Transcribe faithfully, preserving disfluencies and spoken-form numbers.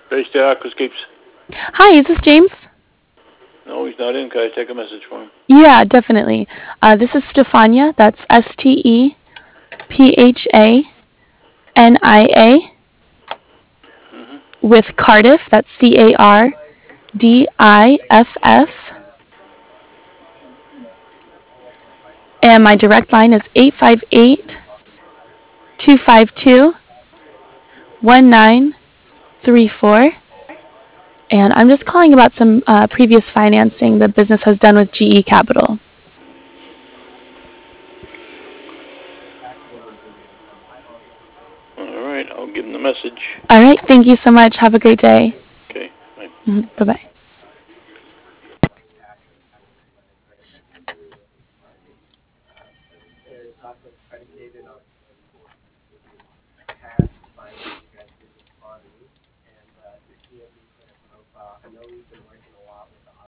Base State Aquascapes. Hi, is this James? No, he's not in. Can I take a message for him? Yeah, definitely. Uh, this is Stefania. That's S T E P H A N I A Mm-hmm. with Cardiff. That's C A R D I F F. And my direct line is eight five eight, two five two, one nine three four. And I'm just calling about some uh, previous financing the business has done with G E Capital. All right, I'll give him the message. All right. Thank you so much. Have a great day. Okay, bye. Mm-hmm. Bye-bye.